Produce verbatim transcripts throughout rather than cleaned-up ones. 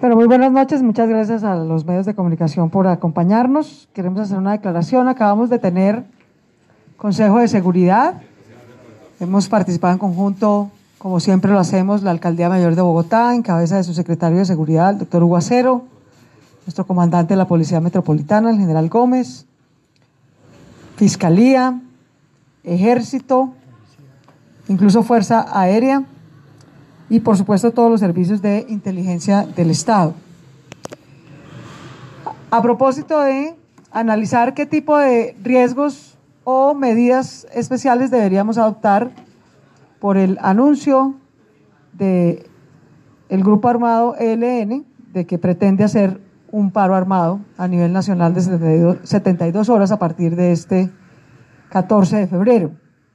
Bueno, muy buenas noches, muchas gracias a los medios de comunicación por acompañarnos. Queremos hacer una declaración. Acabamos de tener Consejo de Seguridad. Hemos participado en conjunto, como siempre lo hacemos, la Alcaldía Mayor de Bogotá, en cabeza de su secretario de Seguridad, el doctor Hugo Acero, nuestro comandante de la Policía Metropolitana, el general Gómez, Fiscalía, Ejército, incluso Fuerza Aérea, y por supuesto todos los servicios de inteligencia del Estado. A propósito de analizar qué tipo de riesgos o medidas especiales deberíamos adoptar por el anuncio del grupo armado E L N de que pretende hacer un paro armado a nivel nacional de setenta y dos horas a partir de este catorce de febrero.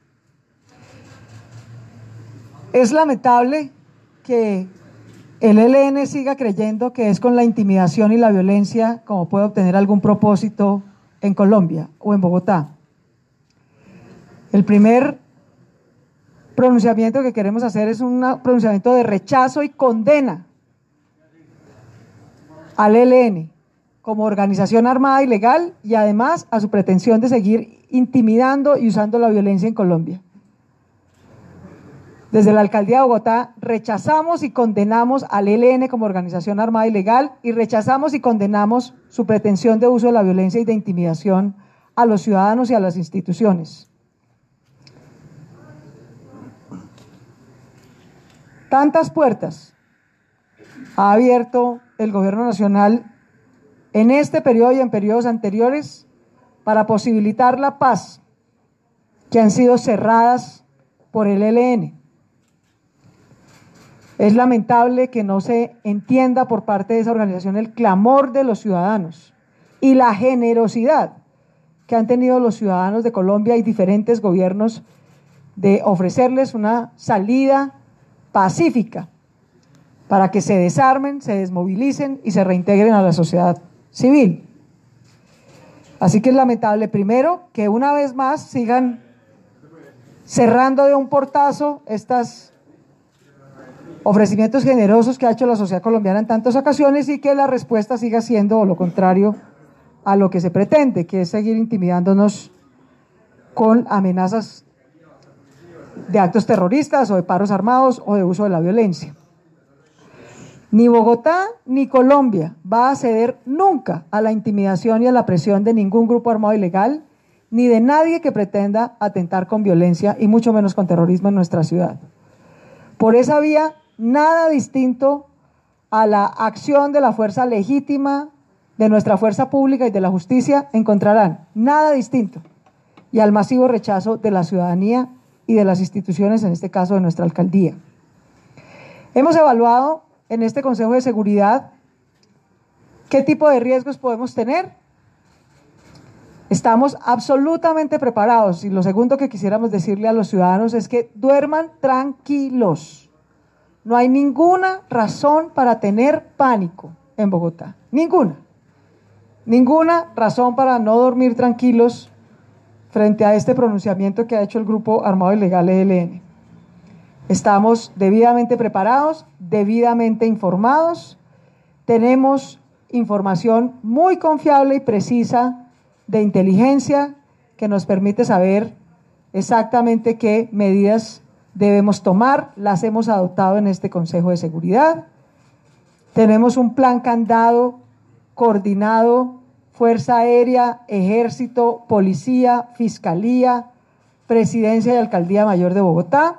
Es lamentable que el E L N siga creyendo que es con la intimidación y la violencia como puede obtener algún propósito en Colombia o en Bogotá. El primer pronunciamiento que queremos hacer es un pronunciamiento de rechazo y condena al E L N como organización armada ilegal y además a su pretensión de seguir intimidando y usando la violencia en Colombia. Desde la Alcaldía de Bogotá rechazamos y condenamos al E L N como organización armada ilegal y rechazamos y condenamos su pretensión de uso de la violencia y de intimidación a los ciudadanos y a las instituciones. Tantas puertas ha abierto el Gobierno Nacional en este periodo y en periodos anteriores para posibilitar la paz que han sido cerradas por el E L N. Es lamentable que no se entienda por parte de esa organización el clamor de los ciudadanos y la generosidad que han tenido los ciudadanos de Colombia y diferentes gobiernos de ofrecerles una salida pacífica para que se desarmen, se desmovilicen y se reintegren a la sociedad civil. Así que es lamentable, primero, que una vez más sigan cerrando de un portazo estas ofrecimientos generosos que ha hecho la sociedad colombiana en tantas ocasiones y que la respuesta siga siendo lo contrario a lo que se pretende, que es seguir intimidándonos con amenazas de actos terroristas o de paros armados o de uso de la violencia. Ni Bogotá ni Colombia va a ceder nunca a la intimidación y a la presión de ningún grupo armado ilegal, ni de nadie que pretenda atentar con violencia y mucho menos con terrorismo en nuestra ciudad. Por esa vía, nada distinto a la acción de la fuerza legítima, de nuestra fuerza pública y de la justicia encontrarán, nada distinto, y al masivo rechazo de la ciudadanía y de las instituciones, en este caso de nuestra alcaldía. Hemos evaluado en este Consejo de Seguridad qué tipo de riesgos podemos tener. Estamos absolutamente preparados y lo segundo que quisiéramos decirle a los ciudadanos es que duerman tranquilos. No hay ninguna razón para tener pánico en Bogotá, ninguna. Ninguna razón para no dormir tranquilos frente a este pronunciamiento que ha hecho el Grupo Armado Ilegal E L N. Estamos debidamente preparados, debidamente informados, tenemos información muy confiable y precisa de inteligencia que nos permite saber exactamente qué medidas debemos tomar, las hemos adoptado en este Consejo de Seguridad. Tenemos un plan candado, coordinado, Fuerza Aérea, Ejército, Policía, Fiscalía, Presidencia y Alcaldía Mayor de Bogotá,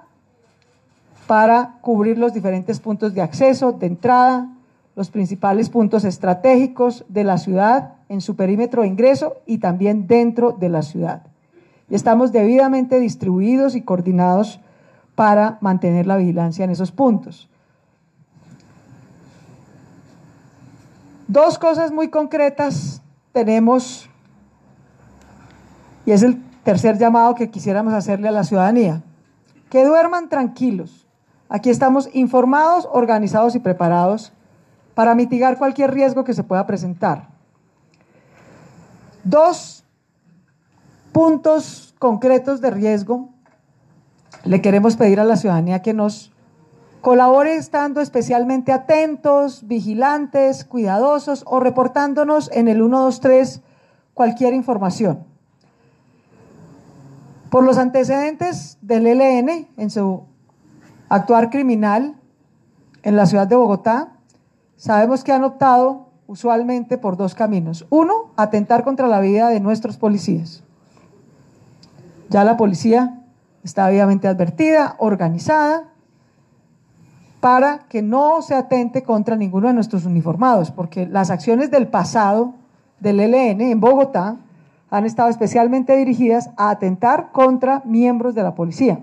para cubrir los diferentes puntos de acceso, de entrada, los principales puntos estratégicos de la ciudad en su perímetro de ingreso y también dentro de la ciudad. Y estamos debidamente distribuidos y coordinados para mantener la vigilancia en esos puntos. Dos cosas muy concretas tenemos, y es el tercer llamado que quisiéramos hacerle a la ciudadanía. Que duerman tranquilos. Aquí estamos informados, organizados y preparados para mitigar cualquier riesgo que se pueda presentar. Dos puntos concretos de riesgo le queremos pedir a la ciudadanía que nos Colabore estando especialmente atentos, vigilantes, cuidadosos o reportándonos en el uno dos tres cualquier información. Por los antecedentes del E L N en su actuar criminal en la ciudad de Bogotá, sabemos que han optado usualmente por dos caminos. Uno, atentar contra la vida de nuestros policías. Ya la policía está debidamente advertida, organizada, para que no se atente contra ninguno de nuestros uniformados, porque las acciones del pasado del E L N en Bogotá han estado especialmente dirigidas a atentar contra miembros de la policía.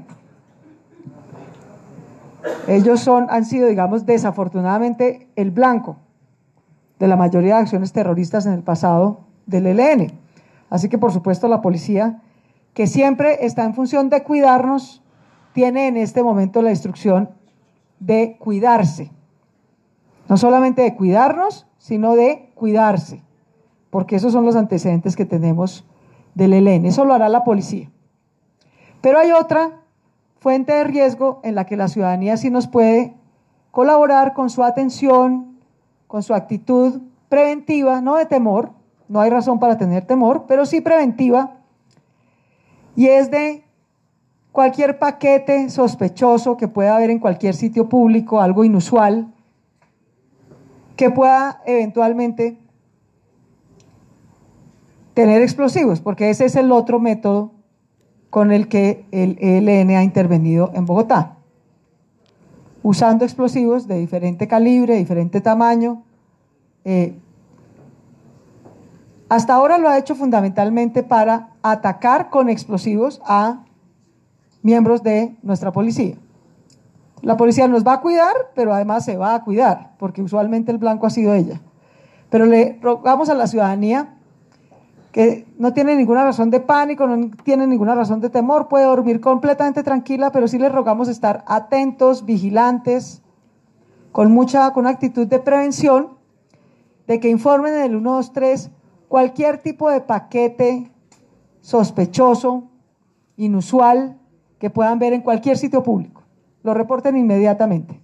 Ellos son, han sido, digamos, desafortunadamente el blanco de la mayoría de acciones terroristas en el pasado del E L N. Así que, por supuesto, la policía, que siempre está en función de cuidarnos, tiene en este momento la instrucción de cuidarse. No solamente de cuidarnos, sino de cuidarse, porque esos son los antecedentes que tenemos del E L N. Eso lo hará la policía. Pero hay otra fuente de riesgo en la que la ciudadanía sí nos puede colaborar con su atención, con su actitud preventiva, no de temor, no hay razón para tener temor, pero sí preventiva, y es de cualquier paquete sospechoso que pueda haber en cualquier sitio público, algo inusual, que pueda eventualmente tener explosivos, porque ese es el otro método con el que el E L N ha intervenido en Bogotá, usando explosivos de diferente calibre, diferente tamaño. Eh, hasta ahora lo ha hecho fundamentalmente para atacar con explosivos a miembros de nuestra policía. La policía nos va a cuidar, pero además se va a cuidar, porque usualmente el blanco ha sido ella. Pero le rogamos a la ciudadanía que no tiene ninguna razón de pánico, no tiene ninguna razón de temor, puede dormir completamente tranquila, pero sí les rogamos estar atentos, vigilantes, con mucha, con una actitud de prevención, de que informen en el uno dos tres cualquier tipo de paquete sospechoso, inusual, que puedan ver en cualquier sitio público. Lo reporten inmediatamente.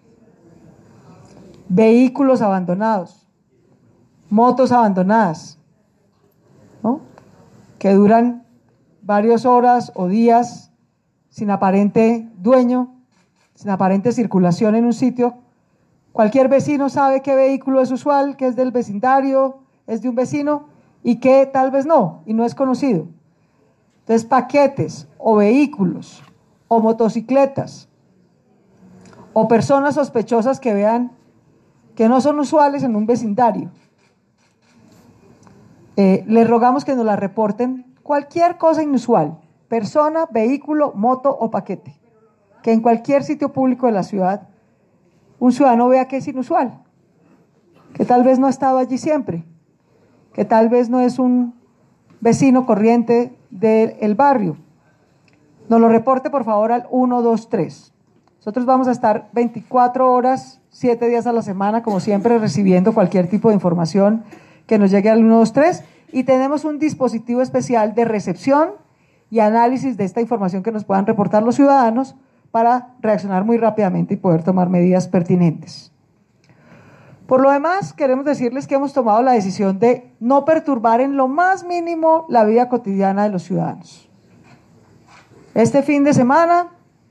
Vehículos abandonados, motos abandonadas, ¿no?, que duran varias horas o días sin aparente dueño, sin aparente circulación en un sitio. Cualquier vecino sabe qué vehículo es usual, que es del vecindario, es de un vecino, y que tal vez no, y no es conocido. Entonces, paquetes o vehículos o motocicletas o personas sospechosas que vean que no son usuales en un vecindario, eh, les rogamos que nos la reporten. Cualquier cosa inusual, persona, vehículo, moto o paquete, que en cualquier sitio público de la ciudad un ciudadano vea que es inusual, que tal vez no ha estado allí siempre, que tal vez no es un vecino corriente del barrio. Nos lo reporte por favor al uno dos tres. Nosotros vamos a estar veinticuatro horas, siete días a la semana, como siempre, recibiendo cualquier tipo de información que nos llegue al uno dos tres, y tenemos un dispositivo especial de recepción y análisis de esta información que nos puedan reportar los ciudadanos para reaccionar muy rápidamente y poder tomar medidas pertinentes. Por lo demás, queremos decirles que hemos tomado la decisión de no perturbar en lo más mínimo la vida cotidiana de los ciudadanos. Este fin de semana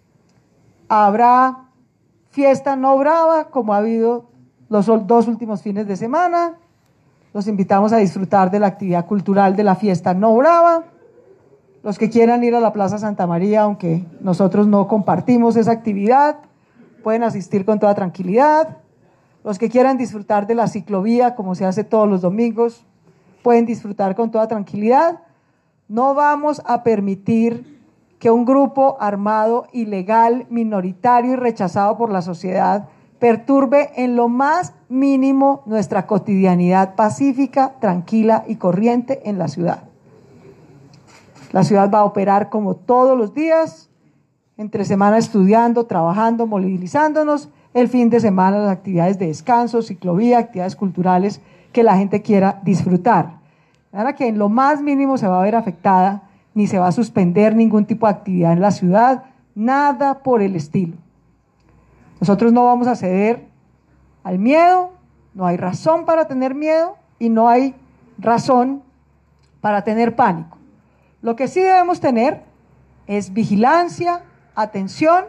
habrá fiesta no brava, como ha habido los dos últimos fines de semana. Los invitamos a disfrutar de la actividad cultural de la fiesta no brava. Los que quieran ir a la Plaza Santa María, aunque nosotros no compartimos esa actividad, pueden asistir con toda tranquilidad. Los que quieran disfrutar de la ciclovía, como se hace todos los domingos, pueden disfrutar con toda tranquilidad. No vamos a permitir que un grupo armado, ilegal, minoritario y rechazado por la sociedad perturbe en lo más mínimo nuestra cotidianidad pacífica, tranquila y corriente en la ciudad. La ciudad va a operar como todos los días, entre semana estudiando, trabajando, movilizándonos, el fin de semana las actividades de descanso, ciclovía, actividades culturales que la gente quiera disfrutar. Ahora que en lo más mínimo se va a ver afectada, ni se va a suspender ningún tipo de actividad en la ciudad, nada por el estilo. Nosotros no vamos a ceder al miedo, no hay razón para tener miedo y no hay razón para tener pánico. Lo que sí debemos tener es vigilancia, atención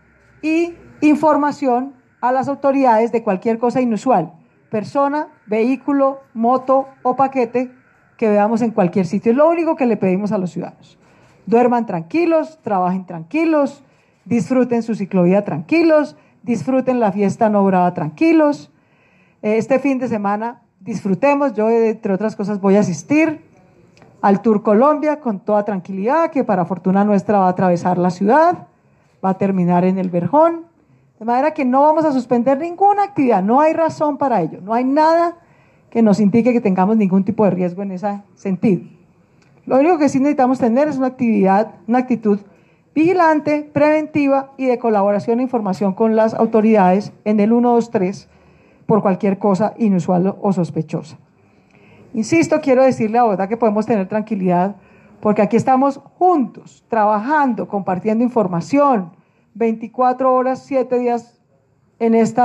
y información a las autoridades de cualquier cosa inusual, persona, vehículo, moto o paquete que veamos en cualquier sitio. Es lo único que le pedimos a los ciudadanos. Duerman tranquilos, trabajen tranquilos, disfruten su ciclovía tranquilos, disfruten la fiesta no brava tranquilos. Este fin de semana disfrutemos, yo entre otras cosas voy a asistir al Tour Colombia con toda tranquilidad, que para fortuna nuestra va a atravesar la ciudad, va a terminar en el Verjón, de manera que no vamos a suspender ninguna actividad, no hay razón para ello, no hay nada que nos indique que tengamos ningún tipo de riesgo en ese sentido. Lo único que sí necesitamos tener es una actividad, una actitud vigilante, preventiva y de colaboración e información con las autoridades en el uno dos tres por cualquier cosa inusual o sospechosa. Insisto, quiero decirle a Bogotá que podemos tener tranquilidad porque aquí estamos juntos, trabajando, compartiendo información, veinticuatro horas, siete días en este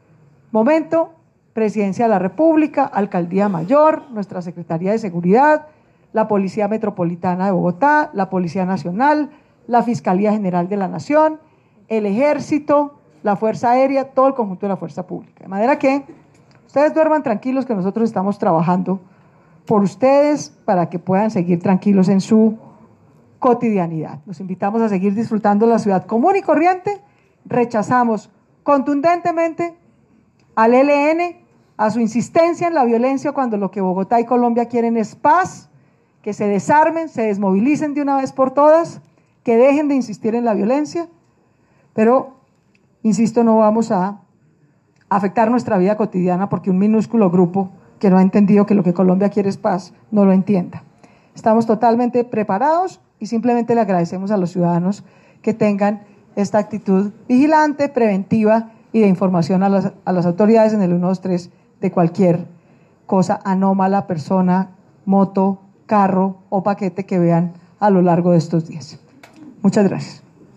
momento, Presidencia de la República, Alcaldía Mayor, nuestra Secretaría de Seguridad, la Policía Metropolitana de Bogotá, la Policía Nacional, la Fiscalía General de la Nación, el Ejército, la Fuerza Aérea, todo el conjunto de la Fuerza Pública. De manera que ustedes duerman tranquilos que nosotros estamos trabajando por ustedes para que puedan seguir tranquilos en su cotidianidad. Los invitamos a seguir disfrutando la ciudad común y corriente. Rechazamos contundentemente al E L N, a su insistencia en la violencia cuando lo que Bogotá y Colombia quieren es paz, que se desarmen, se desmovilicen de una vez por todas, que dejen de insistir en la violencia, pero, insisto, no vamos a afectar nuestra vida cotidiana porque un minúsculo grupo que no ha entendido que lo que Colombia quiere es paz, no lo entienda. Estamos totalmente preparados y simplemente le agradecemos a los ciudadanos que tengan esta actitud vigilante, preventiva y de información a las, a las autoridades en el uno dos tres de cualquier cosa anómala, persona, moto, carro o paquete que vean a lo largo de estos días. Muchas gracias.